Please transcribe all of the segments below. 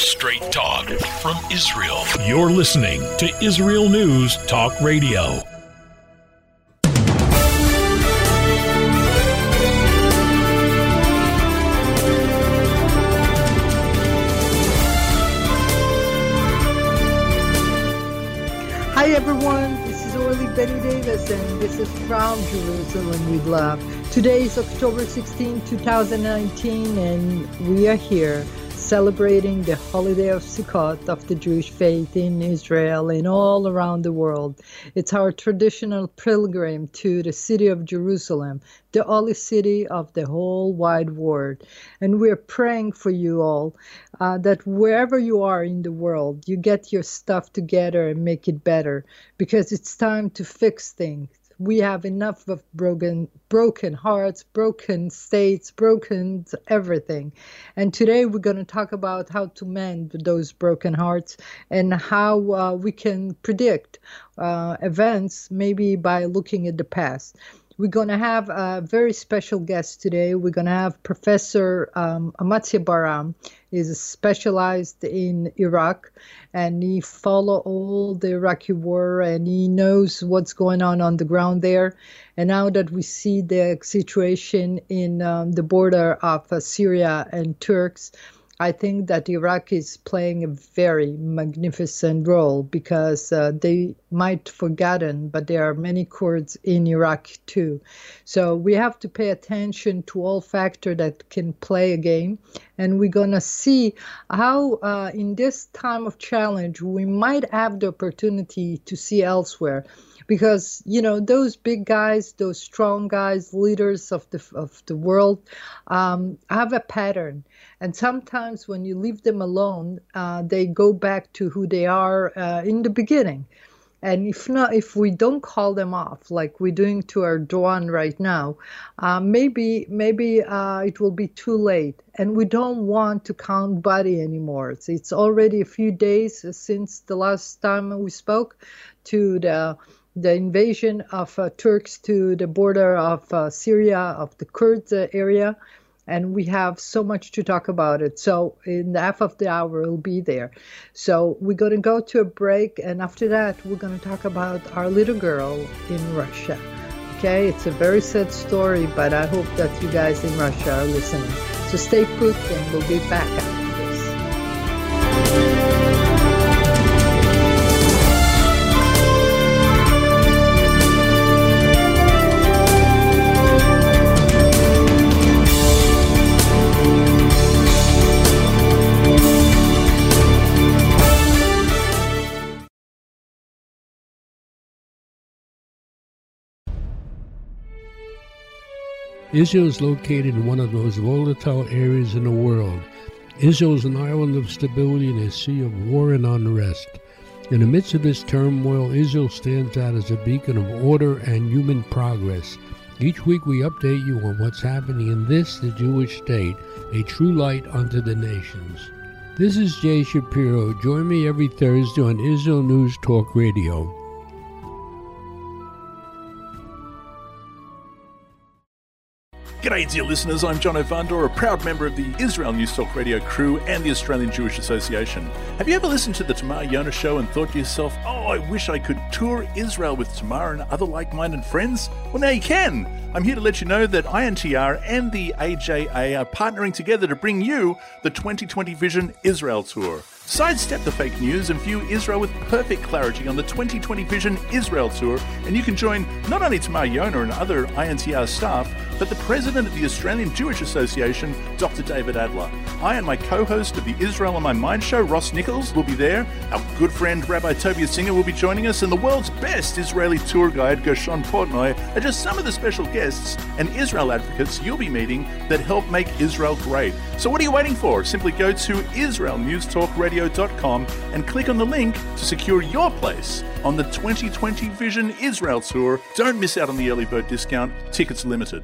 Straight talk from Israel. You're listening to Israel News Talk Radio. Hi everyone, this is Orly Betty Davis and this is from Jerusalem with Love. Today is October 16, 2019 and we are here celebrating the holiday of Sukkot of the Jewish faith in Israel and all around the world. It's our traditional pilgrim to the city of Jerusalem, the holy city of the whole wide world. And we're praying for you all that wherever you are in the world, you get your stuff together and make it better, because it's time to fix things. We have enough of broken hearts, broken states, broken everything. And today we're going to talk about how to mend those broken hearts and how we can predict events, maybe by looking at the past. We're going to have a very special guest today. We're going to have Professor Amatzia Bar-Am. He's specialized in Iraq, and he followed all the Iraqi war, and he knows what's going on the ground there. And now that we see the situation in the border of Syria and Turks, I think that Iraq is playing a very magnificent role, because they might have forgotten, but there are many Kurds in Iraq too. So we have to pay attention to all factors that can play a game. And we're going to see how in this time of challenge, we might have the opportunity to see elsewhere. Because, you know, those big guys, those strong guys, leaders of the world, have a pattern. And sometimes when you leave them alone, they go back to who they are in the beginning. And if we don't call them off, like we're doing to Erdogan right now, maybe it will be too late. And we don't want to count body anymore. It's already a few days since the last time we spoke to the invasion of Turks to the border of Syria, of the Kurds area. And we have so much to talk about it. So in the half of the hour, we'll be there. So we're going to go to a break. And after that, we're going to talk about our little girl in Russia. Okay, it's a very sad story, but I hope that you guys in Russia are listening. So stay put and we'll be back after this. Israel is located in one of the most volatile areas in the world. Israel is an island of stability in a sea of war and unrest. In the midst of this turmoil, Israel stands out as a beacon of order and human progress. Each week we update you on what's happening in this, the Jewish state, a true light unto the nations. This is Jay Shapiro. Join me every Thursday on Israel News Talk Radio. G'day dear listeners, I'm John O'Vandor, a proud member of the Israel News Talk Radio crew and the Australian Jewish Association. Have you ever listened to the Tamar Yonah Show and thought to yourself, oh, I wish I could tour Israel with Tamar and other like-minded friends? Well, now you can. I'm here to let you know that INTR and the AJA are partnering together to bring you the 2020 Vision Israel Tour. Sidestep the fake news and view Israel with perfect clarity on the 2020 Vision Israel Tour, and you can join not only Tamar Yonah and other INTR staff, but the president of the Australian Jewish Association, Dr. David Adler. I and my co-host of the Israel on My Mind show, Ross Nichols, will be there. Our good friend Rabbi Tovia Singer will be joining us, and the world's best Israeli tour guide, Gershon Portnoy, are just some of the special guests and Israel advocates you'll be meeting that help make Israel great. So what are you waiting for? Simply go to israelnewstalkradio.com and click on the link to secure your place on the 2020 Vision Israel Tour. Don't miss out on the early bird discount. Tickets limited.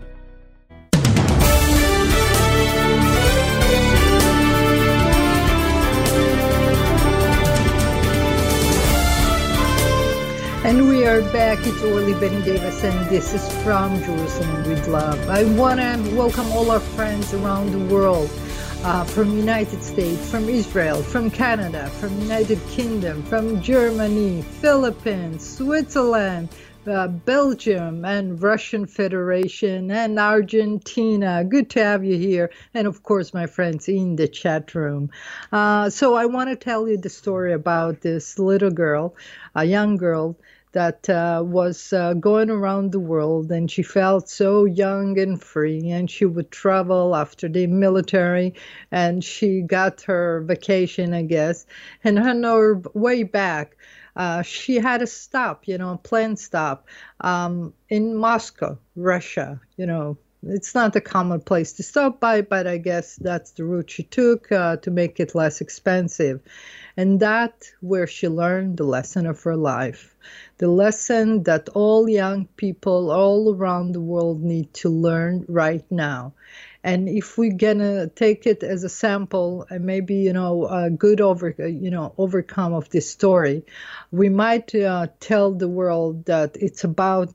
And we are back. It's Orly Benny Davis, and this is From Jerusalem with Love. I want to welcome all our friends around the world. from United States, from Israel, from Canada, from United Kingdom, from Germany, Philippines, Switzerland, Belgium, and Russian Federation, and Argentina. Good to have you here. And of course, my friends in the chat room. So I want to tell you the story about this little girl, a young girl, that was going around the world, and she felt so young and free, and she would travel after the military, and she got her vacation, I guess, and on her way back, she had a stop, a plane stop in Moscow, Russia. It's not a common place to stop by, but I guess that's the route she took to make it less expensive. And that's where she learned the lesson of her life, the lesson that all young people all around the world need to learn right now. And if we're gonna take it as a sample and maybe, a good overcome of this story, we might tell the world that it's about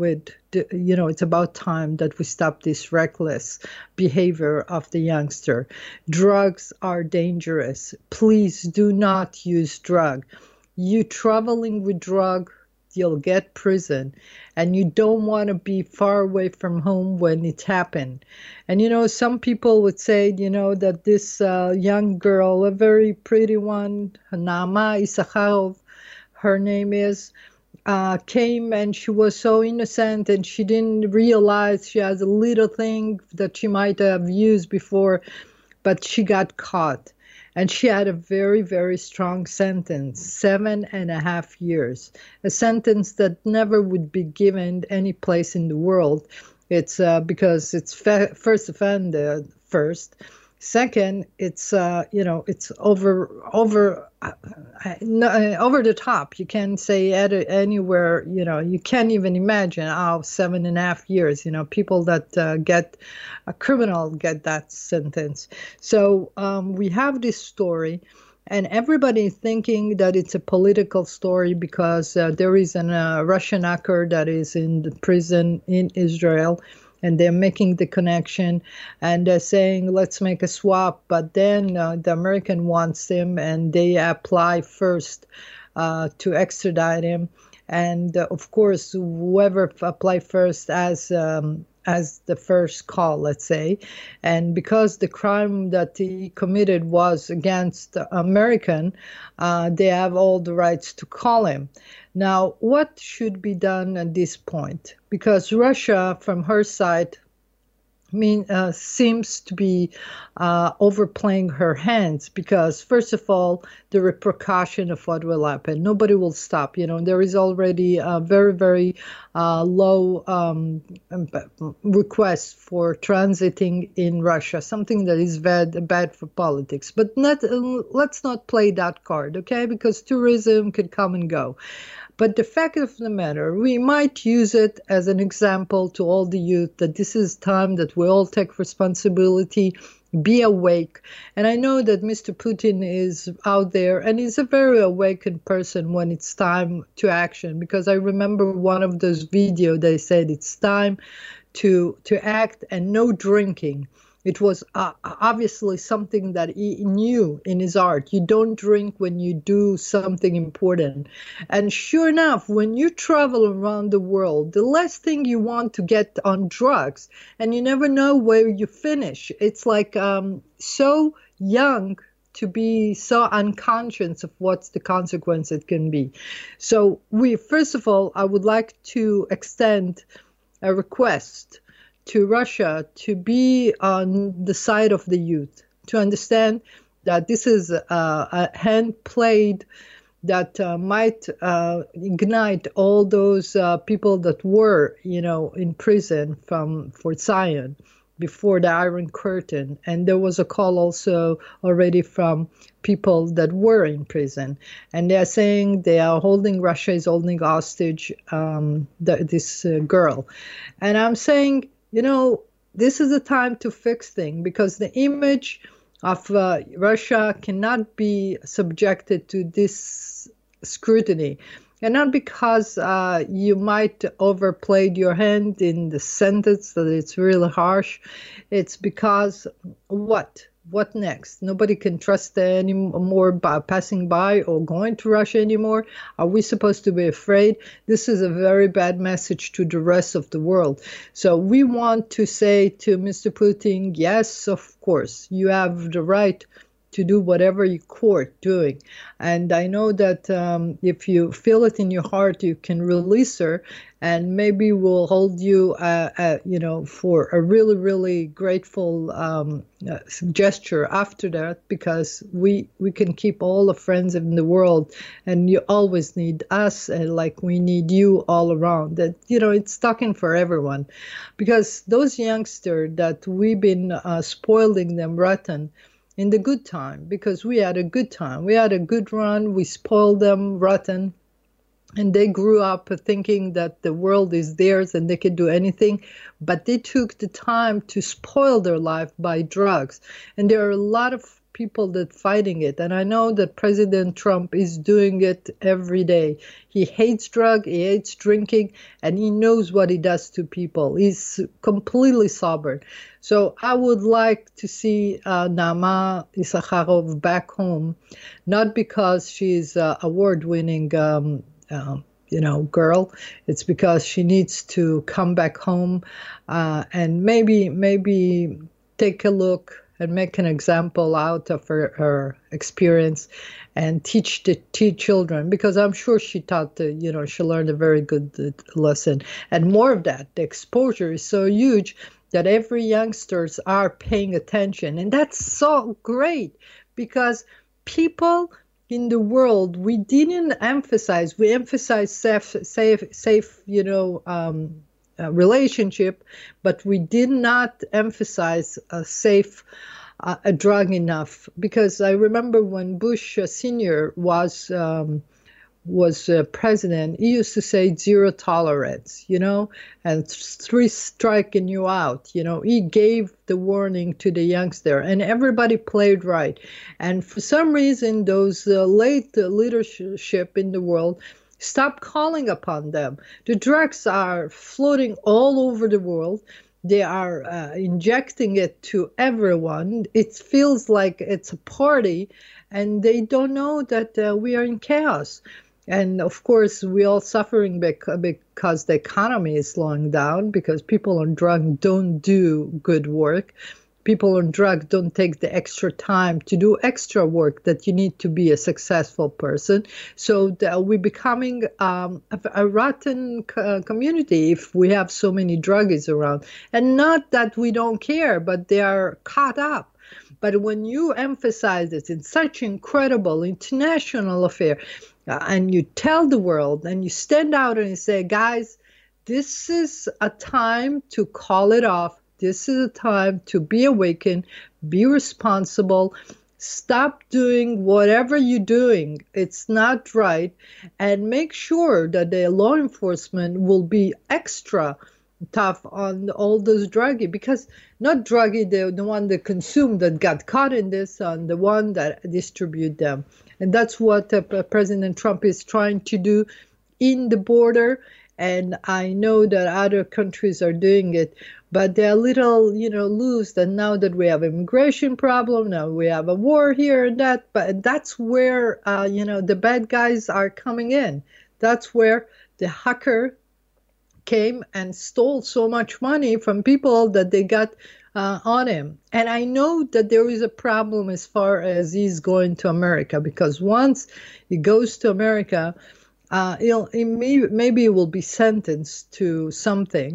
it's about time that we stop this reckless behavior of the youngster. Drugs are dangerous. Please do not use drug. You traveling with drug, you'll get prison, and you don't want to be far away from home when it happened. And some people would say, that this young girl, a very pretty one, Naama Issacharov, her name is, came, and she was so innocent, and she didn't realize she has a little thing that she might have used before, but she got caught. And she had a very, very strong sentence, 7.5 years, a sentence that never would be given any place in the world. It's because it's first offender first. Second, it's it's over the top. You can't say anywhere. You can't even imagine how 7.5 years. People that get a criminal get that sentence. So we have this story, and everybody thinking that it's a political story because there is a Russian hacker that is in the prison in Israel. And they're making the connection, and they're saying, let's make a swap. But then the American wants him, and they apply first to extradite him. And of course, whoever apply first as the first call, let's say. And because the crime that he committed was against American, they have all the rights to call him. Now, what should be done at this point? Because Russia, from her side, seems to be overplaying her hands because, first of all, the repercussion of what will happen. Nobody will stop. There is already a very, very low request for transiting in Russia, something that is bad for politics. But let's not play that card, okay? Because tourism could come and go. But the fact of the matter, we might use it as an example to all the youth that this is time that we all take responsibility, be awake. And I know that Mr. Putin is out there and he's a very awakened person when it's time to action, because I remember one of those videos, they said it's time to act and no drinking. It was obviously something that he knew in his heart. You don't drink when you do something important. And sure enough, when you travel around the world, the last thing you want to get on drugs, and you never know where you finish. It's like so young to be so unconscious of what's the consequence it can be. So first of all, I would like to extend a request to Russia to be on the side of the youth, to understand that this is a hand played that might ignite all those people that were, in prison from Fort Zion before the Iron Curtain. And there was a call also already from people that were in prison. And they are saying Russia is holding hostage this girl. And I'm saying, this is a time to fix things, because the image of Russia cannot be subjected to this scrutiny. And not because you might overplayed your hand in the sentence that it's really harsh. It's because what next? Nobody can trust any more by passing by or going to Russia anymore. Are we supposed to be afraid? This is a very bad message to the rest of the world. So we want to say to Mr. Putin, yes, of course, you have the right to do whatever your court doing. And I know that if you feel it in your heart, you can release her, and maybe we'll hold you, for a really, really grateful gesture after that, because we can keep all the friends in the world, and you always need us, and like we need you all around. That, it's talking for everyone, because those youngsters that we've been spoiling them rotten in the good time, because we had a good time. We had a good run. We spoiled them rotten. And they grew up thinking that the world is theirs and they can do anything. But they took the time to spoil their life by drugs. And there are a lot of people that fighting it. And I know that President Trump is doing it every day. He hates drug, he hates drinking, and he knows what he does to people. He's completely sober. So I would like to see Naama Issacharoff back home, not because she's an award-winning girl. It's because she needs to come back home and maybe take a look and make an example out of her experience and teach children, because I'm sure she taught, she learned a very good lesson. And more of that, the exposure is so huge that every youngsters are paying attention. And that's so great, because people in the world, we emphasize safe, relationship, but we did not emphasize a safe drug enough. Because I remember when Bush Sr. was president, he used to say 0 tolerance, and 3 strike and you out. He gave the warning to the youngster, and everybody played right. And for some reason, those late leadership in the world stopped calling upon them. The drugs are floating all over the world. They are injecting it to everyone. It feels like it's a party, and they don't know that we are in chaos. And of course, we're all suffering because the economy is slowing down, because people on drugs don't do good work. People on drugs don't take the extra time to do extra work that you need to be a successful person. So we're becoming a rotten community if we have so many druggies around. And not that we don't care, but they are caught up. But when you emphasize it in such incredible international affair, and you tell the world, and you stand out and you say, guys, this is a time to call it off. This is a time to be awakened, be responsible, stop doing whatever you're doing. It's not right. And make sure that the law enforcement will be extra tough on all those druggie, because not druggie, the one that consumed, that got caught in this, and the one that distribute them. And that's what President Trump is trying to do in the border. And I know that other countries are doing it, but they're a little, loose. And now that we have an immigration problem, now we have a war here and that, but that's where, the bad guys are coming in. That's where the hacker came and stole so much money from people that they got on him. And I know that there is a problem as far as he's going to America, because once he goes to America, maybe he will be sentenced to something,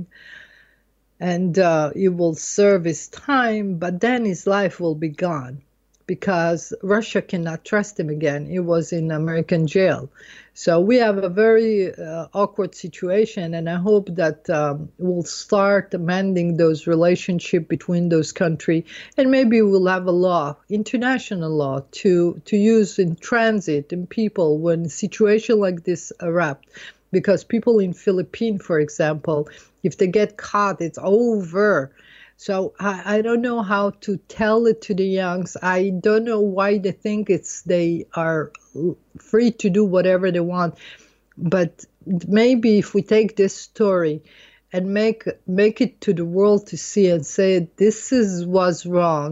and he will serve his time, but then his life will be gone, because Russia cannot trust him again. He was in American jail. So we have a very awkward situation, and I hope that we'll start mending those relationships between those countries, and maybe we'll have a law, international law, to use in transit in people when a situation like this erupts. Because people in Philippines, for example, if they get caught, it's over. So I don't know how to tell it to the youngs. I don't know why they think they are free to do whatever they want. But maybe if we take this story and make it to the world to see and say, this was wrong,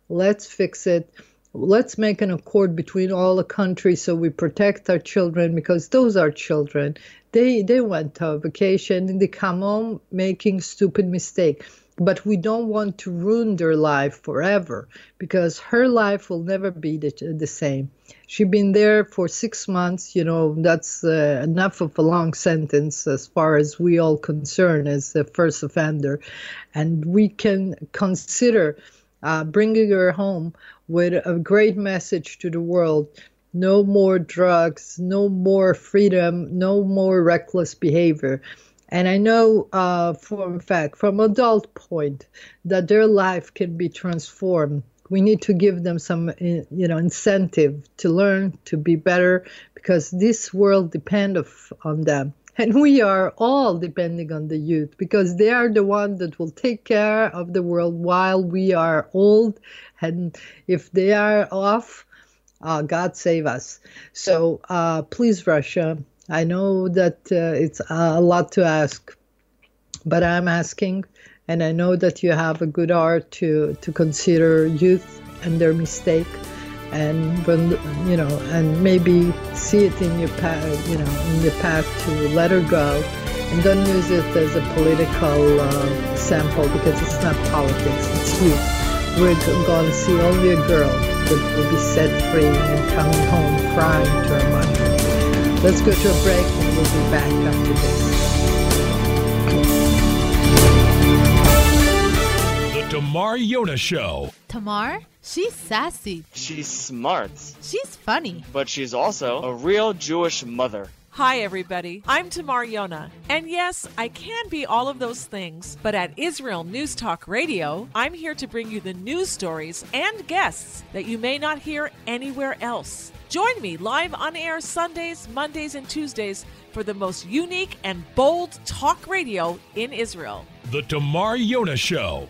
Let's fix it. Let's make an accord between all the countries so we protect our children, because those are children. They went on vacation and they come home making stupid mistakes. But we don't want to ruin their life forever, because her life will never be the same. She's been there for 6 months. That's enough of a long sentence as far as we all concerned as the first offender. And we can consider bringing her home with a great message to the world. No more drugs, no more freedom, no more reckless behavior. And I know for a fact, from adult point, that their life can be transformed. We need to give them some, incentive to learn, to be better, because this world depends on them. And we are all depending on the youth, because they are the ones that will take care of the world while we are old. And if they are off, God save us. So please, Russia, I know that it's a lot to ask, but I'm asking, and I know that you have a good heart to consider youth and their mistake, and and maybe see it in your path, in your path to let her go, and don't use it as a political sample, because it's not politics, it's youth. We're going to see only a girl that will be set free and coming home crying to her mother. Let's go to a break and we'll be back after this. The Tamar Yona Show. Tamar? She's sassy. She's smart. She's funny. But she's also a real Jewish mother. Hi, everybody. I'm Tamar Yona. And yes, I can be all of those things, but at Israel News Talk Radio, I'm here to bring you the news stories and guests that you may not hear anywhere else. Join me live on air Sundays, Mondays, and Tuesdays for the most unique and bold talk radio in Israel. The Tamar Yona Show.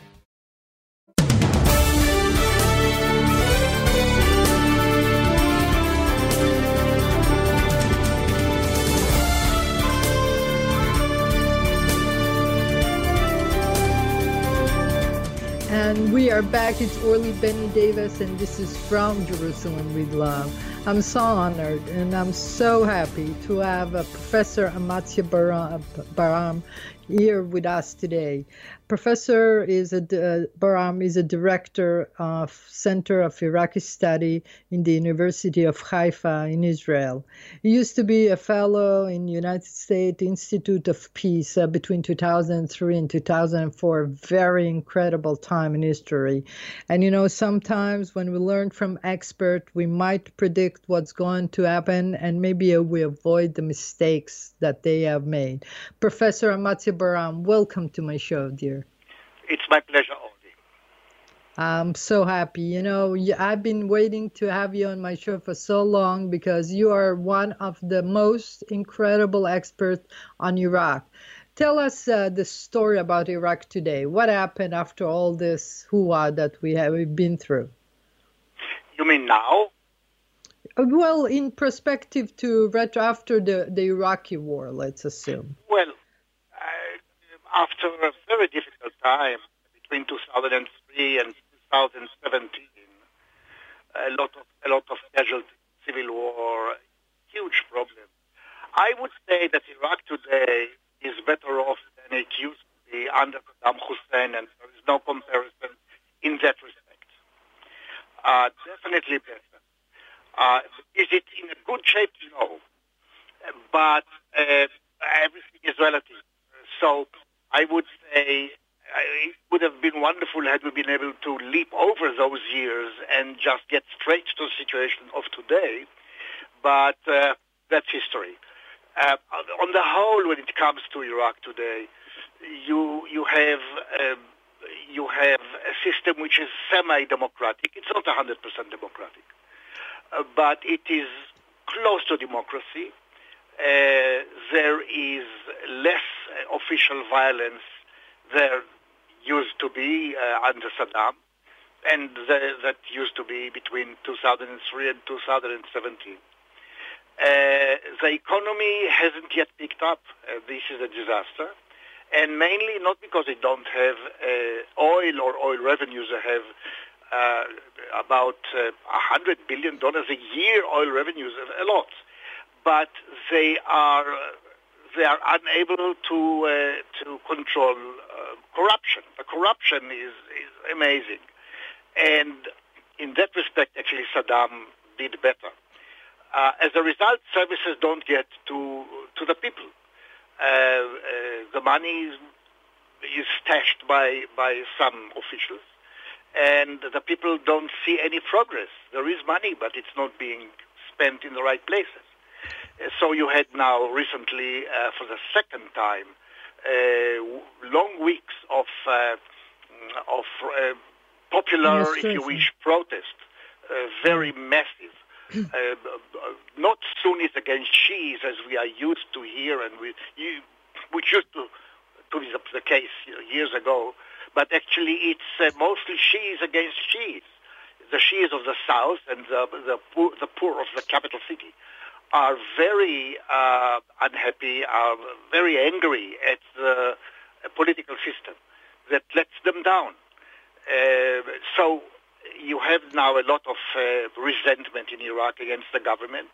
And we are back. It's Orly Benny Davis, and this is From Jerusalem with Love. I'm so honored and I'm so happy to have Professor Amatzia Baram here with us today. Professor Baram is a director of Center of Iraqi Study in the University of Haifa in Israel. He used to be a fellow in the United States Institute of Peace between 2003 and 2004. Very incredible time in history. And sometimes when we learn from experts, we might predict what's going to happen, and maybe we avoid the mistakes that they have made. Professor Amatzia Baram, welcome to my show, dear. It's my pleasure, Audrey. I'm so happy. I've been waiting to have you on my show for so long, because you are one of the most incredible experts on Iraq. Tell us the story about Iraq today. What happened after all this hoo-ha that we've been through? You mean now? Well, in perspective to after the Iraqi war, let's assume. Well, after a very difficult time between 2003 and 2017, a lot of casualties, civil war, huge problem. I would say that Iraq today is better off than it used to be under Saddam Hussein, and there is no comparison in that respect. Definitely better. Is it in a good shape? No. But everything is relative. So I would say it would have been wonderful had we been able to leap over those years and just get straight to the situation of today. But that's history. On the whole, when it comes to Iraq today, you have a system which is semi-democratic. It's not 100% democratic, but it is close to democracy. There is less official violence there used to be under Saddam, and that used to be between 2003 and 2017. The economy hasn't yet picked up. This is a disaster, and mainly not because they don't have oil or oil revenues. They have about $100 billion a year oil revenues, a lot, but they are unable to control corruption. The corruption is amazing, and in that respect, actually, Saddam did better. As a result, services don't get to the people. The money is stashed by some officials, and the people don't see any progress. There is money, but it's not being spent in the right places. So you had now recently, for the second time, long weeks of popular, if you wish, protest, very massive. Not Sunnis against Shiis, as we are used to here, and which used to be the case years ago, but actually it's mostly Shiis against Shiis. The Shiis of the south and the poor of the capital city are very unhappy, are very angry at the political system that lets them down. So you have now a lot of resentment in Iraq against the government.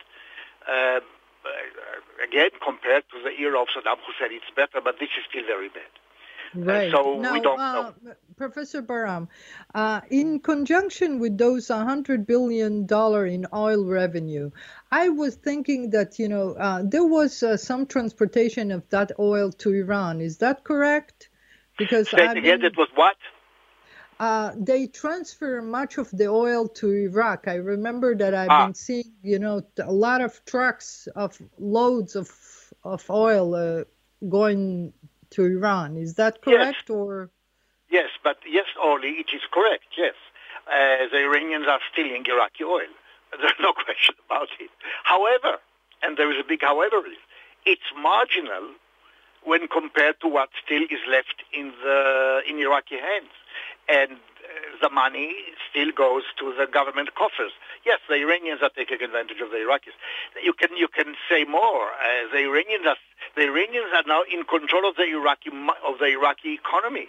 Again, compared to the era of Saddam Hussein, it's better, but this is still very bad. Right. So now, we don't know. Professor Barham, in conjunction with those $100 billion in oil revenue, I was thinking that, there was some transportation of that oil to Iran. Is that correct? Because Say it again, it was what? They transfer much of the oil to Iraq. I remember that I've been seeing, a lot of trucks of loads of oil going to Iran. Is that correct? Yes. Or yes, but yes, Orly, it is correct. Yes, the Iranians are stealing Iraqi oil. There's no question about it. However, and there is a big however, it's marginal when compared to what still is left in Iraqi hands. And the money still goes to the government coffers. Yes, the Iranians are taking advantage of the Iraqis. You can say more. The Iranians are now in control of the Iraqi economy.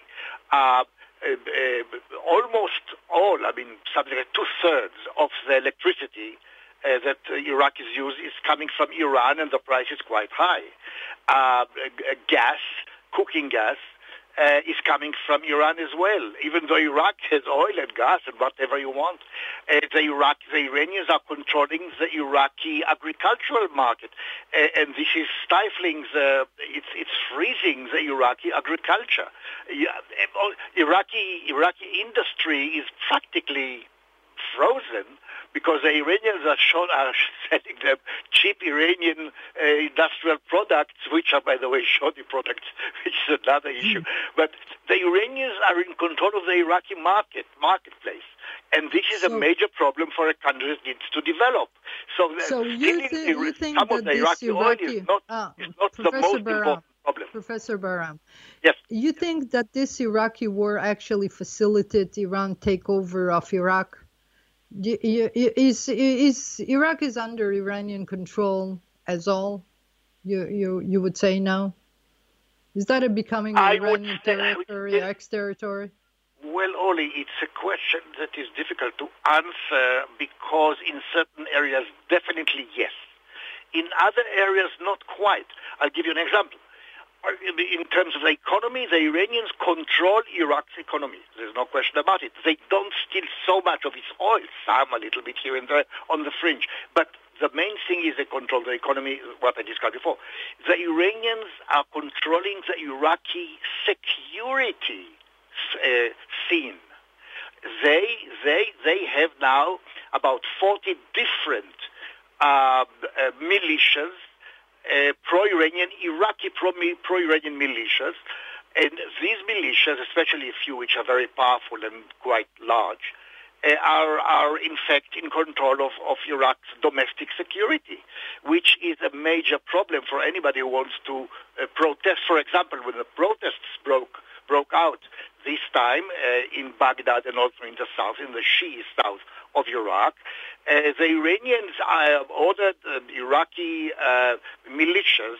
Almost all, something like 2/3 of the electricity that Iraqis use is coming from Iran, and the price is quite high. Gas, cooking gas, is coming from Iran as well, even though Iraq has oil and gas and whatever you want. The Iranians are controlling the Iraqi agricultural market, and this is stifling it's freezing the Iraqi agriculture. Iraqi industry is practically frozen because the Iranians are selling them cheap Iranian industrial products, which are, by the way, shoddy products, which is another issue. But the Iranians are in control of the Iraqi marketplace. And this is a major problem for a country that needs to develop. So you think some that of the Iraqi oil is not the most important problem. Professor Barham, yes. You think that this Iraqi war actually facilitated Iran takeover of Iraq? Is Iraq is under Iranian control as all? You would say no? Is that a becoming Iranian territory, ex-territory? Well, Oli, it's a question that is difficult to answer because in certain areas, definitely yes. In other areas, not quite. I'll give you an example. In terms of the economy, the Iranians control Iraq's economy. There's no question about it. They don't steal so much of its oil, some a little bit here and there on the fringe. But the main thing is they control the economy, what I described before. The Iranians are controlling the Iraqi security scene. They have now about 40 different militias, pro-Iranian, Iraqi pro-Iranian militias, and these militias, especially a few which are very powerful and quite large, are in fact in control of Iraq's domestic security, which is a major problem for anybody who wants to protest. For example, when the protests broke out this time in Baghdad and also in the south, in the Shia south of Iraq, the Iranians ordered Iraqi militias,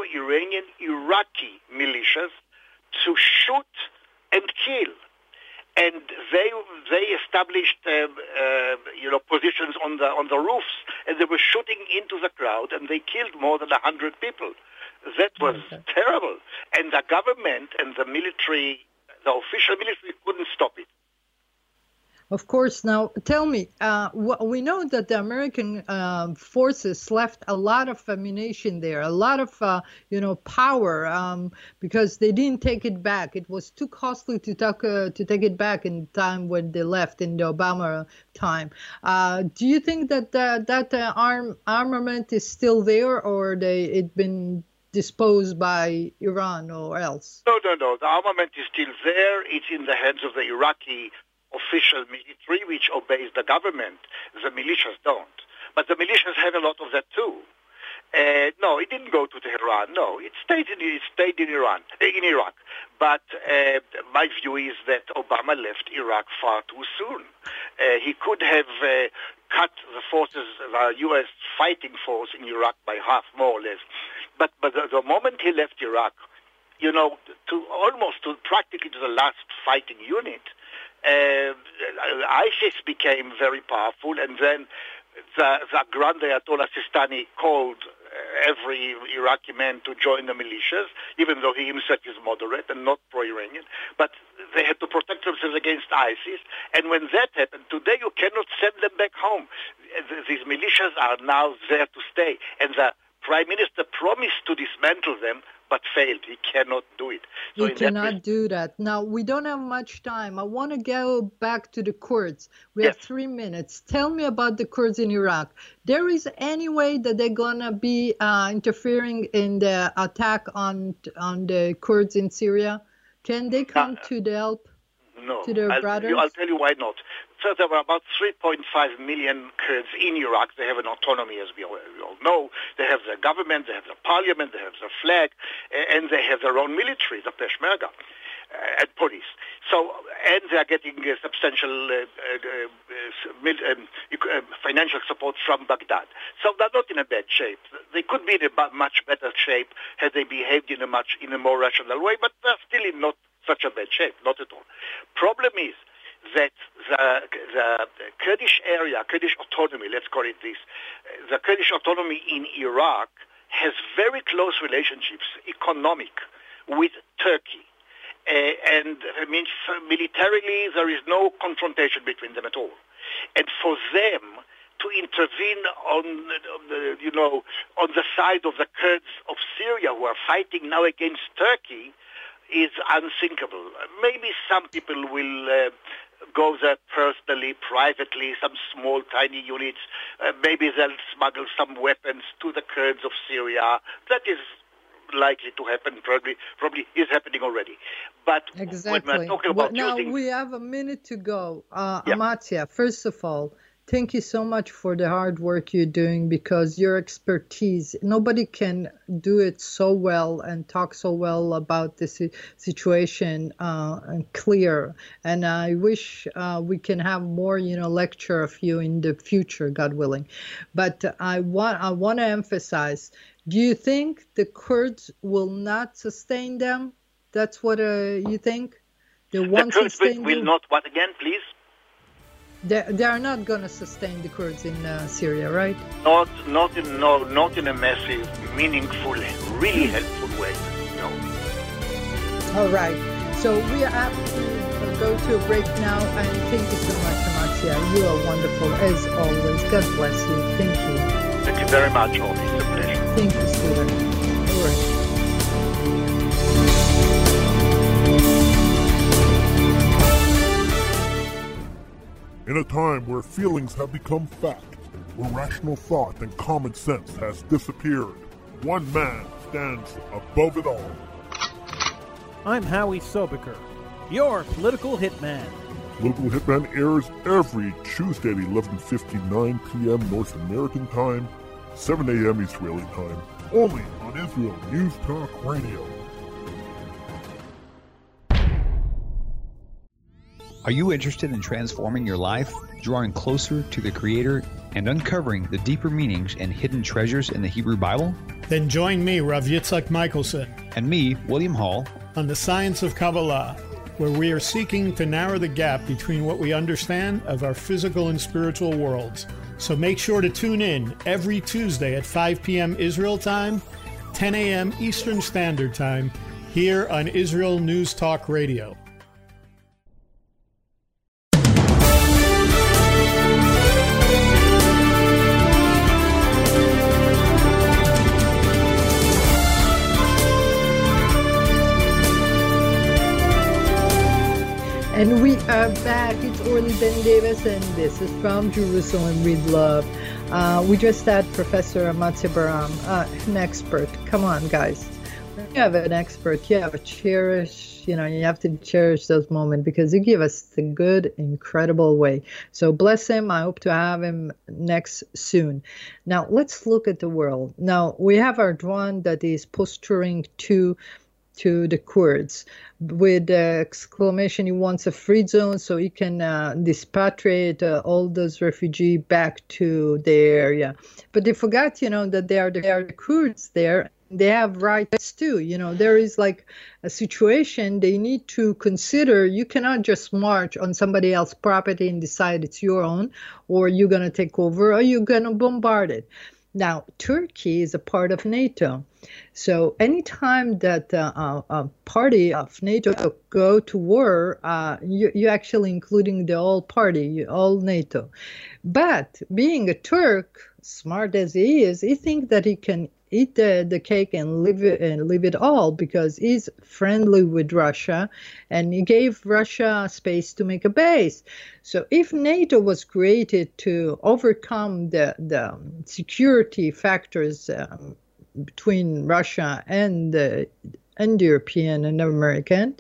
pro-Iranian Iraqi militias, to shoot and kill. and they established positions on the roofs, and they were shooting into the crowd, and they killed more than 100 people. That was terrible, and the government and the military, the official military, couldn't stop it. Of course. Now, tell me, we know that the American forces left a lot of ammunition there, a lot of, power, because they didn't take it back. It was too costly to take it back in the time when they left in the Obama time. Do you think that armament is still there, or it been disposed by Iran or else? No. The armament is still there. It's in the hands of the Iraqi official military, which obeys the government. The militias don't. But the militias have a lot of that too. No, it didn't go to Tehran. No, it stayed in Iraq. But my view is that Obama left Iraq far too soon. He could have cut the forces, the U.S. fighting force in Iraq by half, more or less. But the moment he left Iraq, to practically to the last fighting unit, ISIS became very powerful, and then the Grand Ayatollah Sistani called every Iraqi man to join the militias, even though he himself is moderate and not pro-Iranian. But they had to protect themselves against ISIS, and when that happened, today you cannot send them back home. These militias are now there to stay, and the Prime Minister promised to dismantle them, but failed. He cannot do it. So he cannot do that. Now, we don't have much time. I want to go back to the Kurds. We have 3 minutes. Tell me about the Kurds in Iraq. There is any way that they're going to be interfering in the attack on the Kurds in Syria? Can they come to the help? No. To their brothers? I'll tell you why not. So there were about 3.5 million Kurds in Iraq. They have an autonomy, as we all know. They have their government, they have their parliament, they have their flag, and they have their own military, the Peshmerga, and police. So, and they are getting substantial financial support from Baghdad. So they're not in a bad shape. They could be in a much better shape had they behaved in a more rational way, but they're still in not such a bad shape, not at all. Problem is that the Kurdish area, Kurdish autonomy, let's call it this, the Kurdish autonomy in Iraq has very close relationships, economic, with Turkey. And I mean, militarily, there is no confrontation between them at all. And for them to intervene on the side of the Kurds of Syria who are fighting now against Turkey is unthinkable. Maybe some people will go there personally, privately, some small, tiny units. Maybe they'll smuggle some weapons to the Kurds of Syria. That is likely to happen, probably is happening already. But exactly. When we're talking about now we have a minute to go. Amatzia, first of all, thank you so much for the hard work you're doing, because your expertise, nobody can do it so well and talk so well about this situation and clear. And I wish we can have more, lecture of you in the future, God willing. But I want to emphasize, do you think the Kurds will not sustain them? That's what you think? The Kurds will not, what again, please? They are not going to sustain the Kurds in Syria, right? Not in a massive, meaningful, really helpful way. No. All right. So we have to go to a break now, and thank you so much, Amatzia. You are wonderful as always. God bless you. Thank you. Thank you very much, Oli. It's a pleasure. Thank you, sweetheart. All right. In a time where feelings have become fact, where rational thought and common sense has disappeared, one man stands above it all. I'm Howie Sobiker, your political hitman. Political Hitman airs every Tuesday at 11:59 p.m. North American time, 7 a.m. Israeli time, only on Israel News Talk Radio. Are you interested in transforming your life, drawing closer to the Creator, and uncovering the deeper meanings and hidden treasures in the Hebrew Bible? Then join me, Rav Yitzhak Michelson, and me, William Hall, on the Science of Kabbalah, where we are seeking to narrow the gap between what we understand of our physical and spiritual worlds. So make sure to tune in every Tuesday at 5 p.m. Israel time, 10 a.m. Eastern Standard Time, here on Israel News Talk Radio. And we are back. It's Orly Ben Davis, and this is From Jerusalem with Love. We just had Professor Amatzia Baram, an expert. Come on, guys. When you have an expert, you have to cherish, you have to cherish those moments because he give us the good, incredible way. So bless him. I hope to have him next soon. Now, let's look at the world. Now, we have Erdogan that is posturing to the Kurds with exclamation, he wants a free zone so he can dispatriate all those refugees back to the area. But they forgot, that they are the Kurds there. They have rights too. There is like a situation they need to consider. You cannot just march on somebody else's property and decide it's your own, or you're going to take over, or you're going to bombard it. Now, Turkey is a part of NATO. So anytime that a party of NATO go to war, you're actually including the whole party, all NATO. But being a Turk, smart as he is, he thinks that he can eat the cake and leave it all because he's friendly with Russia and he gave Russia space to make a base. So if NATO was created to overcome the security factors between Russia and the European and American,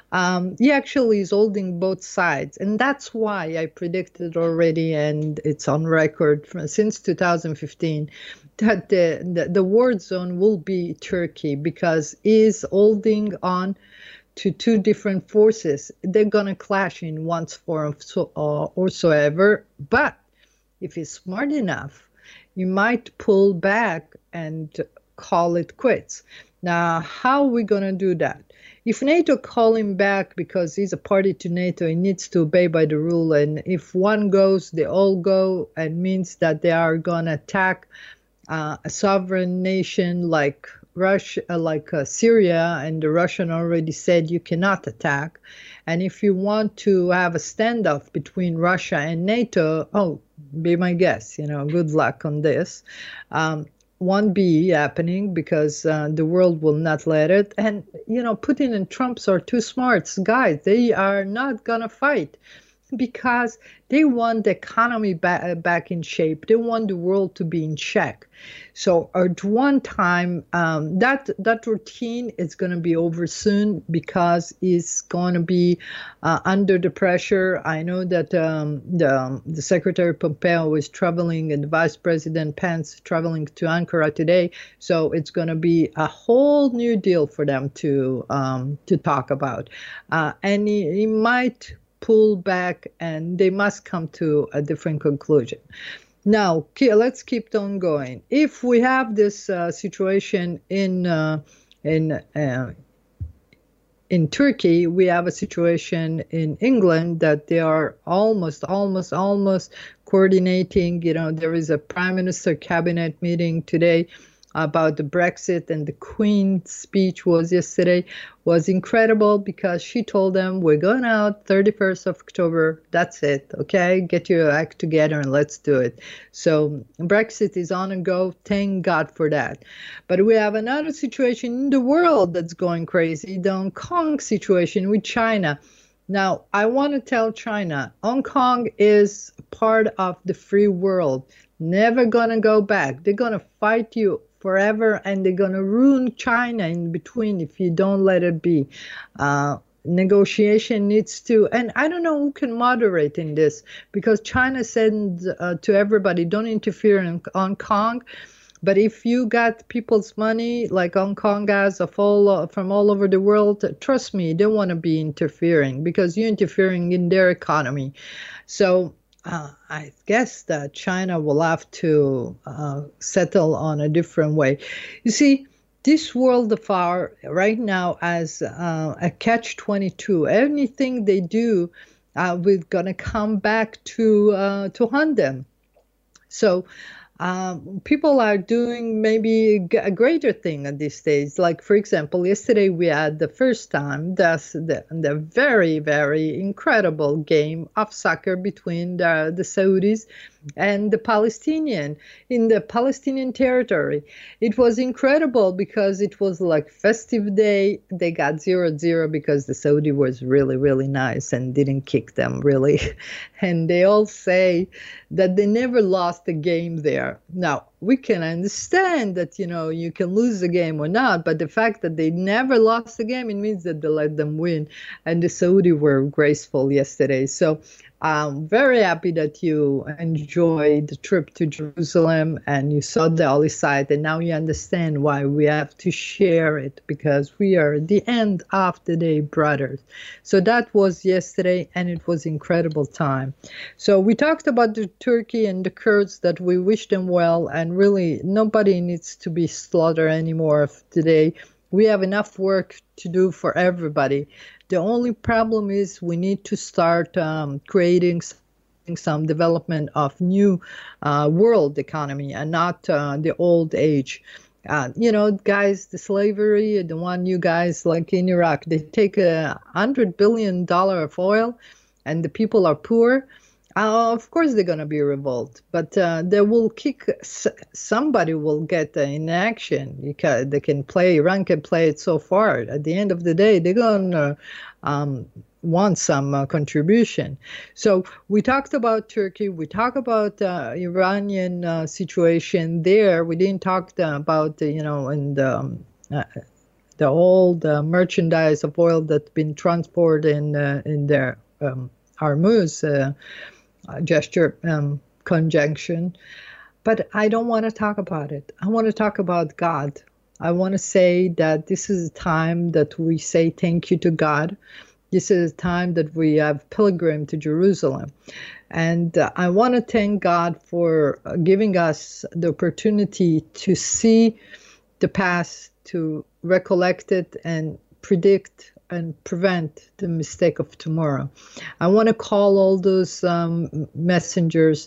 he actually is holding both sides. And that's why I predicted already, and it's on record since 2015, that the war zone will be Turkey because he's holding on to two different forces. They're going to clash in one form or so ever. But if he's smart enough, he might pull back and call it quits. Now, how are we going to do that? If NATO call him back because he's a party to NATO, he needs to obey by the rule. And if one goes, they all go, and means that they are going to attack a sovereign nation like Russia, like Syria, and the Russian already said you cannot attack. And if you want to have a standoff between Russia and NATO, be my guest. Good luck on this. Won't be happening because the world will not let it. And, Putin and Trump are too smart guys. They are not going to fight because they want the economy back in shape. They want the world to be in check. So at one time, that routine is going to be over soon because it's going to be under the pressure. I know that the Secretary Pompeo is traveling and the Vice President Pence traveling to Ankara today. So it's going to be a whole new deal for them to talk about. And he might pull back and they must come to a different conclusion. Now, let's keep on going. If we have this situation in Turkey, we have a situation in England that they are almost coordinating. There is a Prime Minister cabinet meeting today about the Brexit, and the Queen's speech was incredible because she told them, we're going out 31st of October. That's it. Okay. Get your act together and let's do it. So Brexit is on and go. Thank God for that. But we have another situation in the world that's going crazy. The Hong Kong situation with China. Now, I want to tell China, Hong Kong is part of the free world. Never going to go back. They're going to fight you forever, and they're going to ruin China in between if you don't let it be. Negotiation needs to, and I don't know who can moderate in this, because China said to everybody, don't interfere in Hong Kong. But if you got people's money like Hong Kong has from all over the world, trust me, they want to be interfering because you're interfering in their economy. So I guess that China will have to settle on a different way. You see, this world of ours right now as a catch-22. Anything they do, we're gonna come back to hunt them. So people are doing maybe a greater thing at these days. Like, for example, yesterday we had the first time the very, very incredible game of soccer between the Saudis and the Palestinian in the Palestinian territory. It was incredible because it was like festive day. They got 0-0 because the Saudi was really, really nice and didn't kick them really. And they all say that they never lost a game there. Now, we can understand that, you can lose the game or not, but the fact that they never lost the game, it means that they let them win. And the Saudi were graceful yesterday. So I'm very happy that you enjoyed the trip to Jerusalem and you saw the holy site, and now you understand why we have to share it, because we are at the end of the day brothers. So that was yesterday, and it was incredible time. So we talked about the Turkey and the Kurds, that we wish them well, and really nobody needs to be slaughtered anymore today. We have enough work to do for everybody. The only problem is we need to start creating some development of new world economy and not the old age. Guys, the slavery, the one you guys like in Iraq, they take $100 billion of oil and the people are poor. Of course they're going to be revolt, but they will somebody will get in action. They can play, Iran can play it so far. At the end of the day, they're going to want some contribution. So we talked about Turkey, we talked about Iranian situation there. We didn't talk about, in the old merchandise of oil that's been transported in their Hormuz gesture conjunction. But I don't want to talk about it. I want to talk about God. I want to say that this is a time that we say thank you to God. This is a time that we have pilgrim to Jerusalem. And I want to thank God for giving us the opportunity to see the past, to recollect it and predict and prevent the mistake of tomorrow. I want to call all those messengers,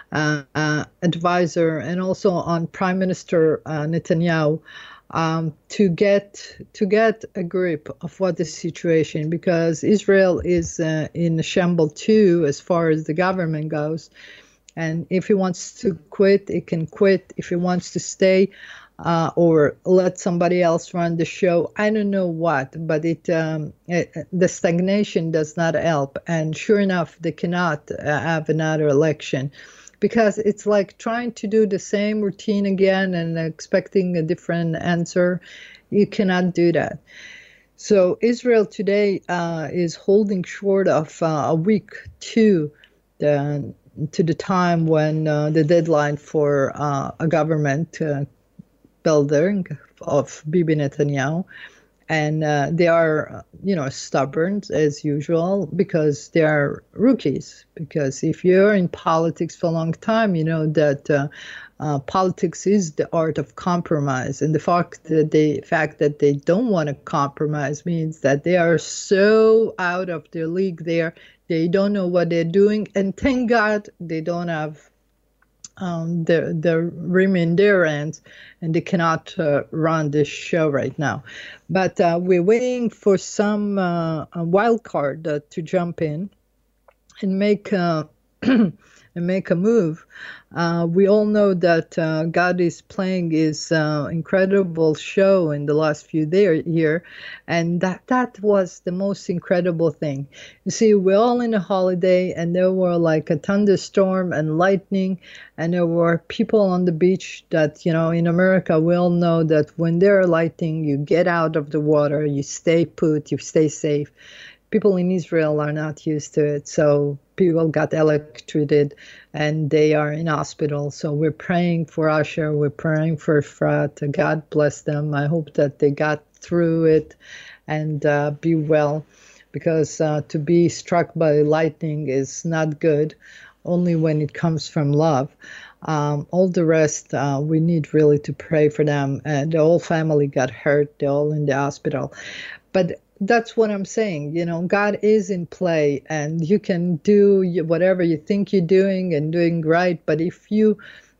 advisor, and also on Prime Minister Netanyahu to get a grip of what the situation, because Israel is in a shambles too as far as the government goes. And if he wants to quit, he can quit. If he wants to stay, or let somebody else run the show, I don't know what, but the stagnation does not help. And sure enough, they cannot have another election, because it's like trying to do the same routine again and expecting a different answer. You cannot do that. So Israel today is holding short of a week to the time when the deadline for a government building of Bibi Netanyahu, and they are, stubborn as usual, because they are rookies. Because if you're in politics for a long time, you know that politics is the art of compromise, and the fact that they don't want to compromise means that they are so out of their league there. They don't know what they're doing, and thank God they don't have the rim in their hands, and they cannot run this show right now. But we're waiting for some wild card to jump in and make a move. We all know that God is playing his incredible show in the last few years, and that was the most incredible thing. You see, we're all in a holiday, and there were like a thunderstorm and lightning, and there were people on the beach that, in America, we all know that when there are lightning, you get out of the water, you stay put, you stay safe. People in Israel are not used to it, so people got electrocuted and they are in hospital. So we're praying for Asher, we're praying for Efrat. God bless them. I hope that they got through it and be well, because to be struck by lightning is not good, only when it comes from love. All the rest, we need really to pray for them. The whole family got hurt. They're all in the hospital. But that's what I'm saying. God is in play, and you can do whatever you think you're doing and doing right. But if you,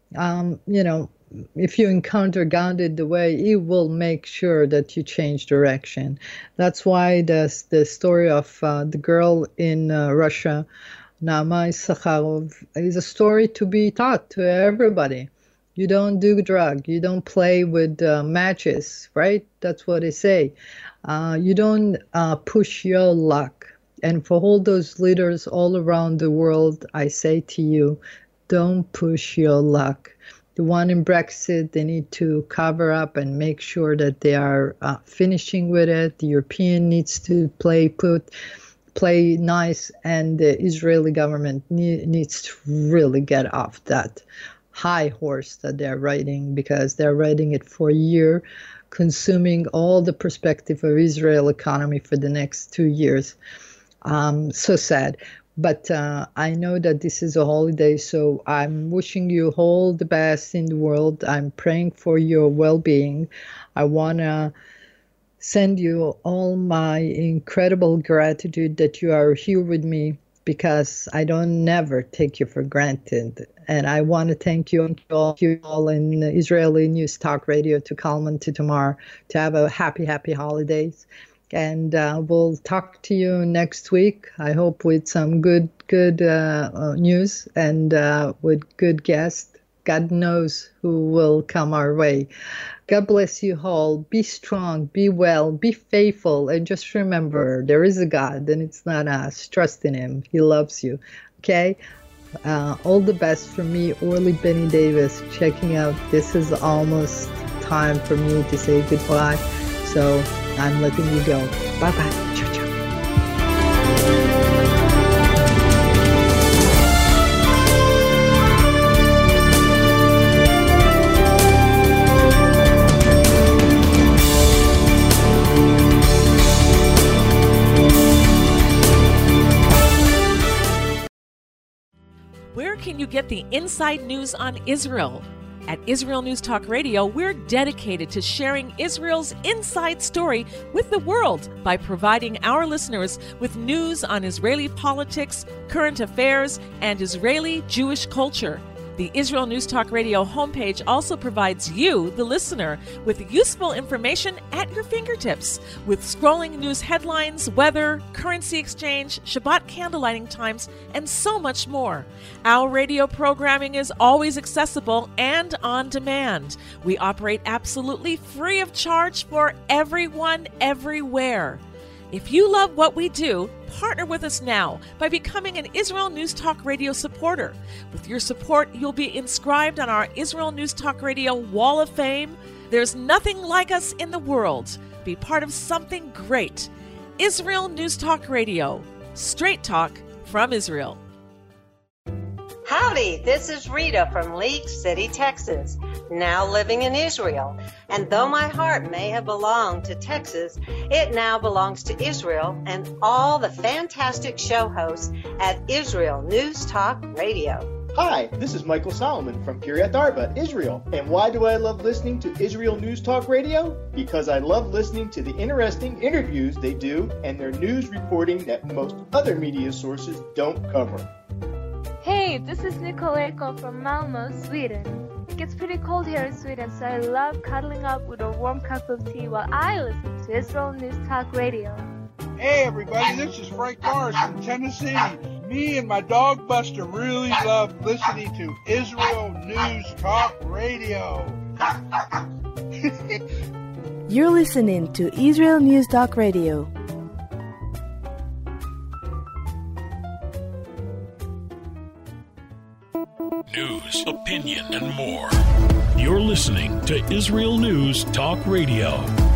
if you encounter God in the way, He will make sure that you change direction. That's why the story of the girl in Russia, Naama Sakharov, is a story to be taught to everybody. You don't do drugs. You don't play with matches, right? That's what they say. You don't push your luck. And for all those leaders all around the world, I say to you, don't push your luck. The one in Brexit, they need to cover up and make sure that they are finishing with it. The European needs to play nice, and the Israeli government needs to really get off that high horse that they're riding, because they're riding it for a year, consuming all the perspective of Israel economy for the next 2 years. So sad. But I know that this is a holiday, so I'm wishing you all the best in the world. I'm praying for your well-being. I want to send you all my incredible gratitude that you are here with me, because I don't never take you for granted. And I want to thank you all in Israeli News Talk Radio, to Kalman, to Tamar, to have a happy holidays. And we'll talk to you next week, I hope with some good news and with good guests. God knows who will come our way. God bless you all. Be strong, be well, be faithful, and just remember, there is a God, and it's not us. Trust in Him. He loves you. Okay? All the best from me, Orly Benny Davis, checking out. This is almost time for me to say goodbye, so I'm letting you go. Bye-bye. Ciao, ciao. Where can you get the inside news on Israel? At Israel News Talk Radio, we're dedicated to sharing Israel's inside story with the world by providing our listeners with news on Israeli politics, current affairs, and Israeli Jewish culture. The Israel News Talk Radio homepage also provides you, the listener, with useful information at your fingertips, with scrolling news headlines, weather, currency exchange, Shabbat candlelighting times, and so much more. Our radio programming is always accessible and on demand. We operate absolutely free of charge for everyone, everywhere. If you love what we do, partner with us now by becoming an Israel News Talk Radio supporter. With your support, you'll be inscribed on our Israel News Talk Radio Wall of Fame. There's nothing like us in the world. Be part of something great. Israel News Talk Radio. Straight talk from Israel. Howdy, this is Rita from League City, Texas, now living in Israel. And though my heart may have belonged to Texas, it now belongs to Israel and all the fantastic show hosts at Israel News Talk Radio. Hi, this is Michael Solomon from Kiryat Arba, Israel. And why do I love listening to Israel News Talk Radio? Because I love listening to the interesting interviews they do and their news reporting that most other media sources don't cover. Hey, this is Nicole Eko from Malmö, Sweden. It gets pretty cold here in Sweden, so I love cuddling up with a warm cup of tea while I listen to Israel News Talk Radio. Hey everybody, this is Frank Morris from Tennessee. Me and my dog Buster really love listening to Israel News Talk Radio. You're listening to Israel News Talk Radio. News, opinion, and more. You're listening to Israel News Talk Radio.